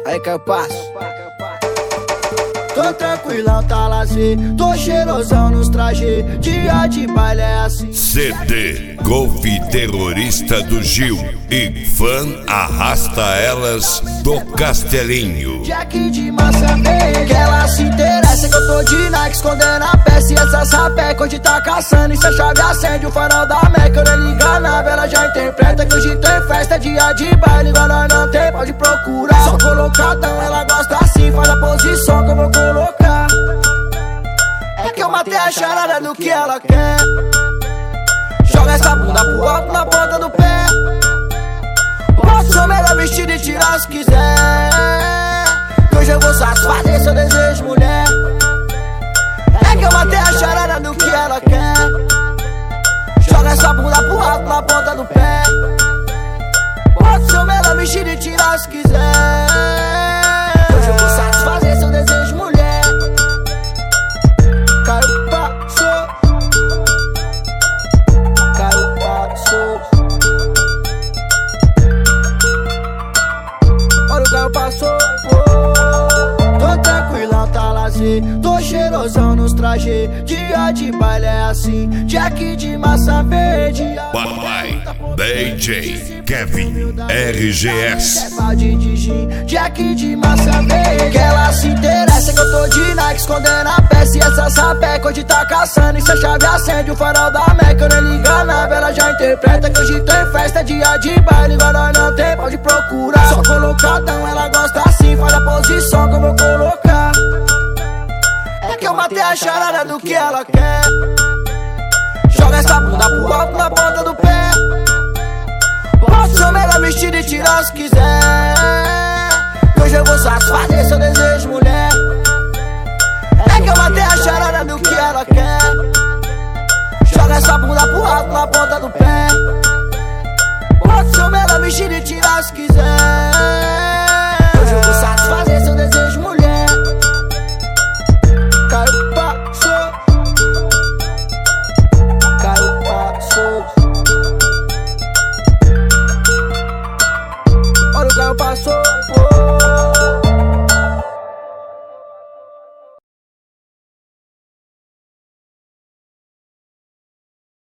Aí que eu passo. Tô tranquilão, tá lazer. Tô cheirosão nos trajes. Dia de baile é assim. CD Golf Terrorista do Gil e Fã Arrasta Elas do Castelinho. Jack de massa verde, que ela se interessa que eu tô de Nike escondendo a peça. E essa sapeca hoje tá caçando. E se a chave acende o farol da Meca, eu nem liga na vela, já interpreta que hoje tem festa. Dia de baile, igual nós não tem, pode procurar. Só colocadão, ela gosta assim, faz a posição que eu vou colocar. É que eu matei a charada do que ela quer. Joga essa bunda pro alto na ponta do pé. Posso ser o melhor vestido e tirar se quiser. Que hoje eu vou satisfazer seu desejo, mulher. É que eu matei a charada do que ela quer. Joga essa bunda pro alto na ponta do pé. Posso ser o melhor vestido e tirar se quiser. Que hoje eu vou satisfazer seu desejo, mulher. Caiu, passou. Caiu, passou. Olha o carro passou. Tô tranquilão, tá lazer. Tô cheirosão nos trajes. Dia de baile é assim. Jack de massa verde. Papai DJ Kevin RGS. Jack de massa verde, que ela se interessa que eu tô de Nike escondendo a peça. E essa sapeca hoje tá caçando. E se a chave acende o farol da Meca, eu nem liga na vela, já interpreta que hoje tem festa. Dia de baile, igual nós não tem, pode procurar. Só colocadão, ela gosta assim, faz a posição que eu vou colocar. É que eu matei a charada do que ela quer. Joga essa bunda pro alto na ponta do pé. Posso ser o melhor vestido e tirar se quiser. Que hoje eu vou satisfazer seu desejo, mulher. É que eu matei a charada do que ela quer. Joga essa bunda pro alto na ponta do pé. Posso ser o melhor vestido e tirar se quiser.